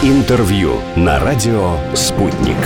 Интервью на радио «Спутник».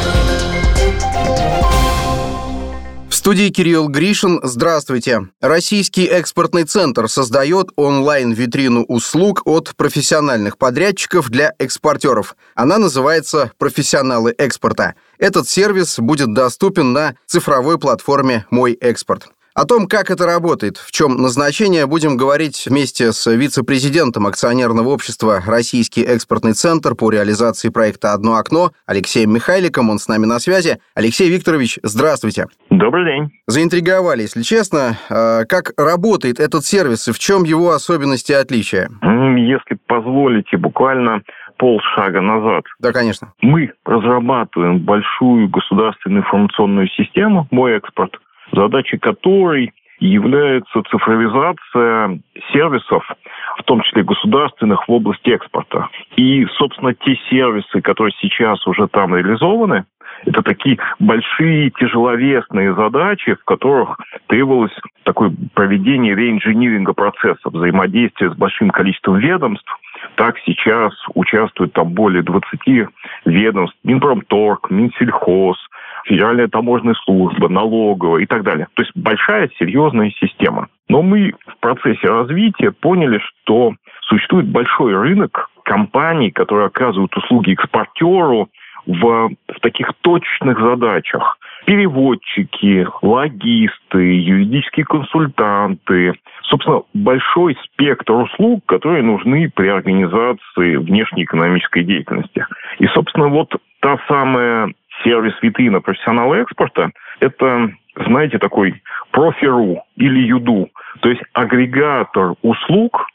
В студии Кирилл Гришин. Здравствуйте. Российский экспортный центр создает онлайн-витрину услуг от профессиональных подрядчиков для экспортеров. Она называется «Профессионалы экспорта». Этот сервис будет доступен на цифровой платформе «Мой экспорт». О том, как это работает, в чем назначение, будем говорить вместе с вице-президентом акционерного общества «Российский экспортный центр» по реализации проекта «Одно окно» Алексеем Михайликом. Он с нами на связи. Алексей Викторович, здравствуйте. Добрый день. Заинтриговали, если честно. Как работает этот сервис и в чем его особенности и отличия? Если позволите, буквально полшага назад. Да, конечно. Мы разрабатываем большую государственную информационную систему «Мой экспорт», задачей которой является цифровизация сервисов, в том числе государственных, в области экспорта. И, собственно, те сервисы, которые сейчас уже там реализованы, это такие большие тяжеловесные задачи, в которых требовалось такое проведение реинжиниринга процесса, взаимодействия с большим количеством ведомств. Так сейчас участвуют там более 20 ведомств: Минпромторг, Минсельхоз, Федеральная таможенная служба, налоговая и так далее. То есть большая, серьезная система. Но мы в процессе развития поняли, что существует большой рынок компаний, которые оказывают услуги экспортеру в таких точных задачах. Переводчики, логисты, юридические консультанты. Собственно, большой спектр услуг, которые нужны при организации внешнеэкономической деятельности. И, собственно, вот та самая сервис-витрина профессионала экспорта – это, знаете, такой профи.ру или ЮДУ, то есть агрегатор услуг,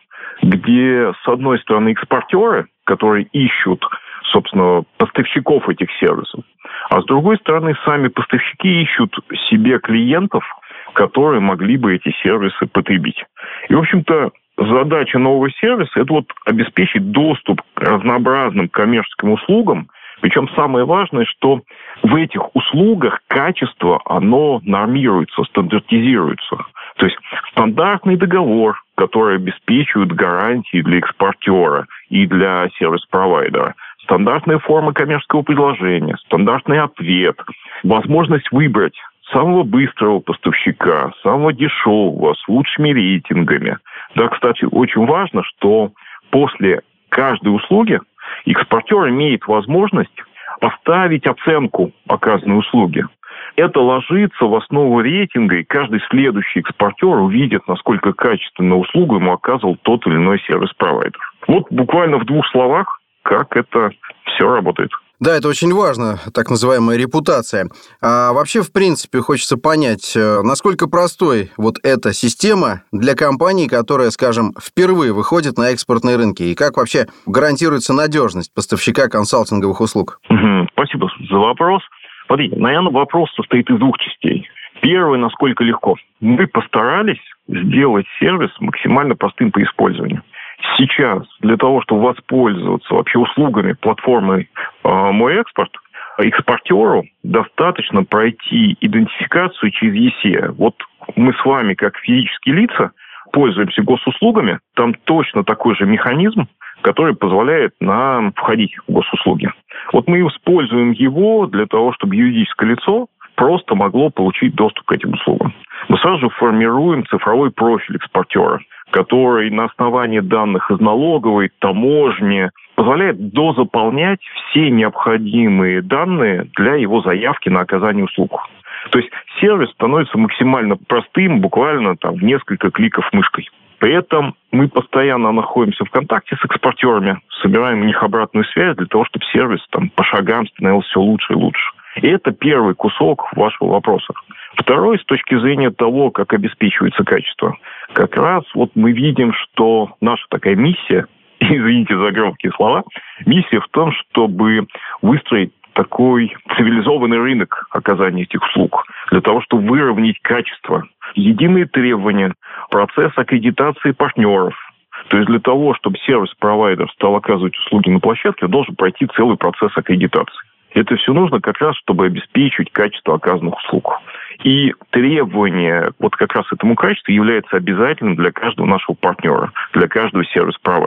где, с одной стороны, экспортеры, которые ищут, собственно, поставщиков этих сервисов, а с другой стороны, сами поставщики ищут себе клиентов, которые могли бы эти сервисы потребить. И, в общем-то, задача нового сервиса – это вот обеспечить доступ к разнообразным коммерческим услугам. Причем самое важное, что в этих услугах качество, оно нормируется, стандартизируется. То есть стандартный договор, который обеспечивает гарантии для экспортера и для сервис-провайдера, стандартная форма коммерческого предложения, стандартный ответ, возможность выбрать самого быстрого поставщика, самого дешевого, с лучшими рейтингами. Да, кстати, очень важно, что после каждой услуги экспортер имеет возможность поставить оценку оказанной услуги. Это ложится в основу рейтинга, и каждый следующий экспортер увидит, насколько качественную услугу ему оказывал тот или иной сервис-провайдер. Вот буквально в 2 словах, как это все работает. Да, это очень важно, так называемая репутация. А вообще, в принципе, хочется понять, насколько простой вот эта система для компании, которая, скажем, впервые выходит на экспортные рынки, и как вообще гарантируется надежность поставщика консалтинговых услуг? Спасибо за вопрос. Смотрите, наверное, вопрос состоит из 2 частей. Первый, насколько легко. Мы постарались сделать сервис максимально простым по использованию. Сейчас для того, чтобы воспользоваться вообще услугами платформы «Мой экспорт», экспортеру достаточно пройти идентификацию через ЕСЕ. Вот мы с вами, как физические лица, пользуемся госуслугами. Там точно такой же механизм, который позволяет нам входить в госуслуги. Вот мы используем его для того, чтобы юридическое лицо просто могло получить доступ к этим услугам. Мы сразу же формируем цифровой профиль экспортера, который на основании данных из налоговой, таможни позволяет дозаполнять все необходимые данные для его заявки на оказание услуг. То есть сервис становится максимально простым, буквально в несколько кликов мышкой. При этом мы постоянно находимся в контакте с экспортерами, собираем у них обратную связь для того, чтобы сервис по шагам становился все лучше и лучше. И это первый кусок вашего вопроса. Второй, с точки зрения того, как обеспечивается качество. Как раз вот мы видим, что наша такая миссия, извините за громкие слова, миссия в том, чтобы выстроить такой цивилизованный рынок оказания этих услуг, для того, чтобы выровнять качество. Единые требования, процесс аккредитации партнеров. То есть для того, чтобы сервис-провайдер стал оказывать услуги на площадке, должен пройти целый процесс аккредитации. Это все нужно как раз, чтобы обеспечить качество оказанных услуг. И требование вот как раз этому качеству является обязательным для каждого нашего партнера, для каждого сервис-провайдера.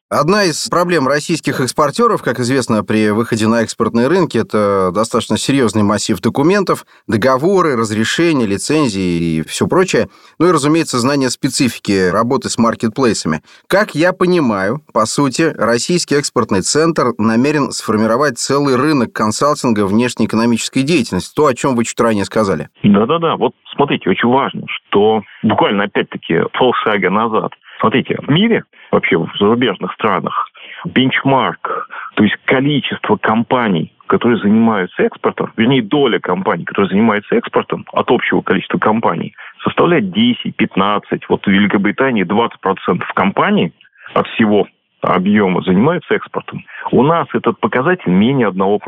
Одна из проблем российских экспортеров, как известно, при выходе на экспортные рынки, это достаточно серьезный массив документов, договоры, разрешения, лицензии и все прочее. Ну и, разумеется, знание специфики работы с маркетплейсами. Как я понимаю, по сути, Российский экспортный центр намерен сформировать целый рынок консалтинга внешнеэкономической деятельности, то, о чем вы чуть ранее сказали. Да-да-да. Вот смотрите, очень важно, что буквально опять-таки полшага назад. Смотрите, в мире, вообще в зарубежных странах, бенчмарк, то есть количество компаний, которые занимаются экспортом, вернее, доля компаний, которые занимаются экспортом от общего количества компаний, составляет 10-15. Вот в Великобритании 20% компаний от всего объема занимаются экспортом. У нас этот показатель менее 1%.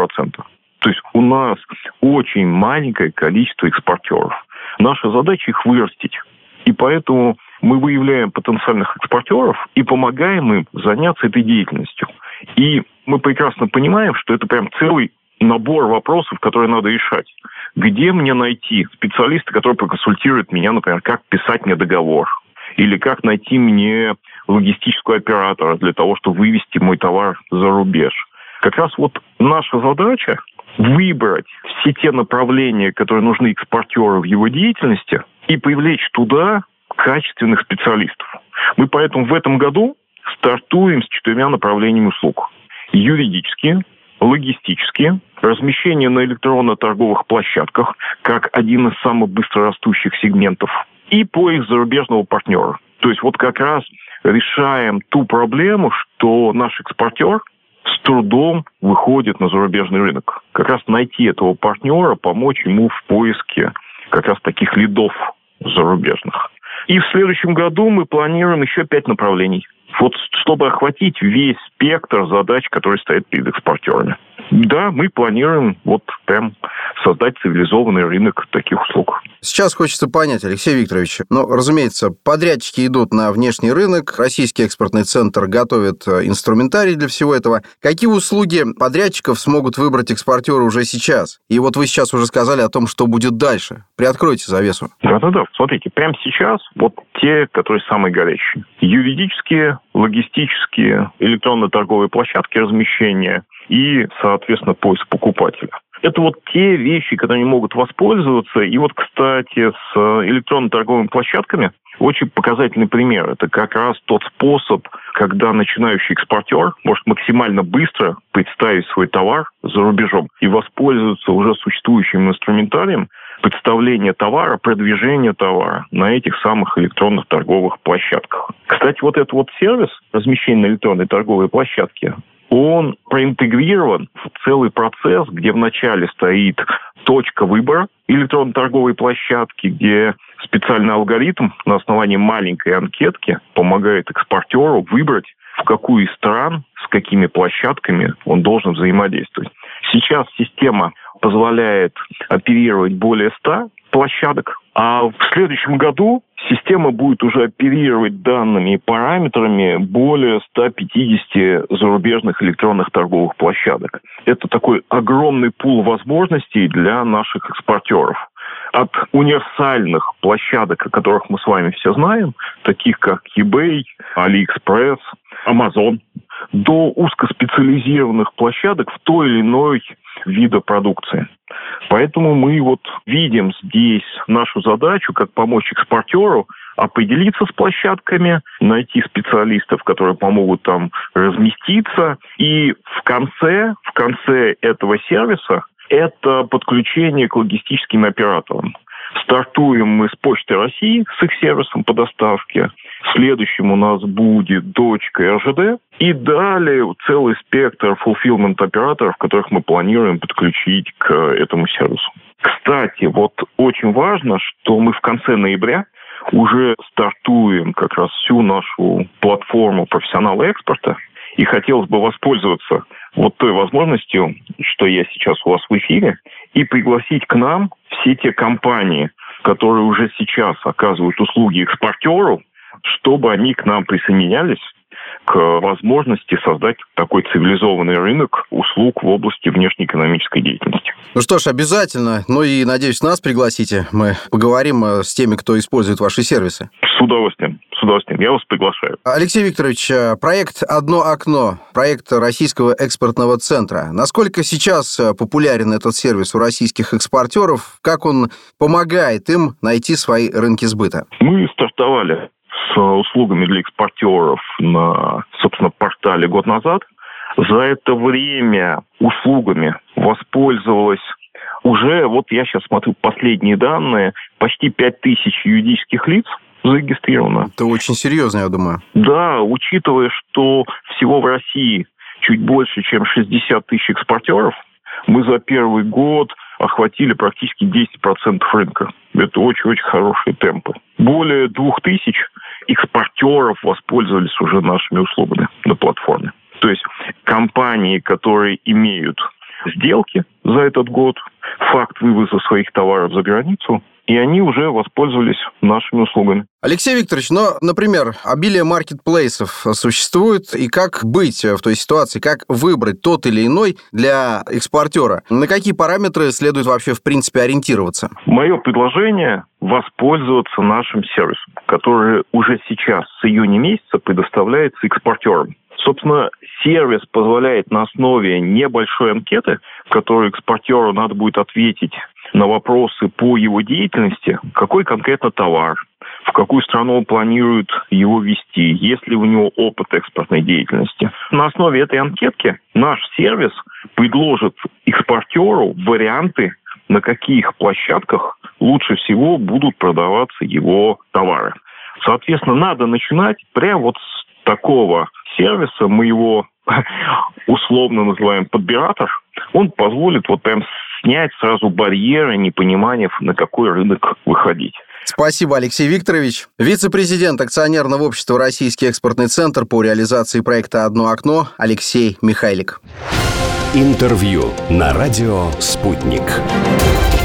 То есть у нас очень маленькое количество экспортеров. Наша задача их вырастить. И поэтому мы выявляем потенциальных экспортеров и помогаем им заняться этой деятельностью. И мы прекрасно понимаем, что это прям целый набор вопросов, которые надо решать. Где мне найти специалиста, который проконсультирует меня, например, как писать мне договор? Или как найти мне логистического оператора для того, чтобы вывести мой товар за рубеж? Как раз вот наша задача выбрать все те направления, которые нужны экспортеру в его деятельности, и привлечь туда качественных специалистов. Мы поэтому в этом году стартуем с 4 направлениями услуг. Юридические, логистические, размещение на электронно-торговых площадках, как один из самых быстрорастущих сегментов, и поиск зарубежного партнера. То есть вот как раз решаем ту проблему, что наш экспортер с трудом выходит на зарубежный рынок. Как раз найти этого партнера, помочь ему в поиске как раз таких лидов зарубежных. И в следующем году мы планируем еще 5 направлений. Вот чтобы охватить весь спектр задач, которые стоят перед экспортерами. Да, мы планируем вот прям создать цивилизованный рынок таких услуг. Сейчас хочется понять, Алексей Викторович, разумеется, подрядчики идут на внешний рынок, Российский экспортный центр готовит инструментарий для всего этого. Какие услуги подрядчиков смогут выбрать экспортеры уже сейчас? И вот вы сейчас уже сказали о том, что будет дальше. Приоткройте завесу. Да-да-да. Смотрите, прямо сейчас вот те, которые самые горячие. Юридические, логистические, электронно-торговые площадки размещения и, соответственно, поиск покупателя. Это вот те вещи, которые они могут воспользоваться. И вот, кстати, с электронно-торговыми площадками очень показательный пример. Это как раз тот способ, когда начинающий экспортер может максимально быстро представить свой товар за рубежом и воспользоваться уже существующим инструментарием представления товара, продвижения товара на этих самых электронных торговых площадках. Кстати, вот этот вот сервис размещения на электронной торговой площадке, он проинтегрирован в целый процесс, где вначале стоит точка выбора электронной торговой площадки, где специальный алгоритм на основании маленькой анкетки помогает экспортеру выбрать, в какую из стран, с какими площадками он должен взаимодействовать. Сейчас система позволяет оперировать более 100 площадок, а в следующем году система будет уже оперировать данными и параметрами более 150 зарубежных электронных торговых площадок. Это такой огромный пул возможностей для наших экспортеров. От универсальных площадок, о которых мы с вами все знаем, таких как eBay, AliExpress, Amazon, до узкоспециализированных площадок в той или иной вида продукции. Поэтому мы вот видим здесь нашу задачу, как помочь экспортеру определиться с площадками, найти специалистов, которые помогут там разместиться. И в конце этого сервиса это подключение к логистическим операторам. Стартуем мы с Почты России, с их сервисом по доставке. Следующим у нас будет дочка РЖД. И далее целый спектр fulfillment-операторов, которых мы планируем подключить к этому сервису. Кстати, вот очень важно, что мы в конце ноября уже стартуем как раз всю нашу платформу профессионала экспорта. И хотелось бы воспользоваться вот той возможностью, что я сейчас у вас в эфире, и пригласить к нам все те компании, которые уже сейчас оказывают услуги экспортеру, чтобы они к нам присоединялись к возможности создать такой цивилизованный рынок услуг в области внешнеэкономической деятельности. Ну что ж, обязательно. Ну и, надеюсь, нас пригласите. Мы поговорим с теми, кто использует ваши сервисы. С удовольствием. с удовольствием. Я вас приглашаю. Алексей Викторович, проект «Одно окно», проект Российского экспортного центра. Насколько сейчас популярен этот сервис у российских экспортеров? Как он помогает им найти свои рынки сбыта? Мы стартовали с услугами для экспортеров на, собственно, портале год назад. За это время услугами воспользовалось уже, вот я сейчас смотрю последние данные, почти 5000 юридических лиц зарегистрировано. Это очень серьезно, я думаю. Да, учитывая, что всего в России чуть больше, чем 60 тысяч экспортеров, мы за первый год охватили практически 10% рынка. Это очень-очень хорошие темпы. Более 2000 экспортеров воспользовались уже нашими услугами на платформе. То есть компании, которые имеют сделки за этот год, факт вывоза своих товаров за границу, и они уже воспользовались нашими услугами. Алексей Викторович, например, обилие маркетплейсов существует, и как быть в той ситуации, как выбрать тот или иной для экспортера? На какие параметры следует вообще, в принципе, ориентироваться? Мое предложение – воспользоваться нашим сервисом, который уже сейчас, с июня месяца, предоставляется экспортерам. Собственно, сервис позволяет на основе небольшой анкеты, в которой экспортеру надо будет ответить на вопросы по его деятельности, какой конкретно товар, в какую страну он планирует его везти, есть ли у него опыт экспортной деятельности. На основе этой анкетки наш сервис предложит экспортеру варианты, на каких площадках лучше всего будут продаваться его товары. Соответственно, надо начинать прямо вот с такого сервиса, мы его условно называем подбиратор. Он позволит вот прям снять сразу барьеры непонимания, на какой рынок выходить. Спасибо, Алексей Викторович. Вице-президент акционерного общества «Российский экспортный центр» по реализации проекта «Одно окно» Алексей Михайлик. Интервью на радио «Спутник».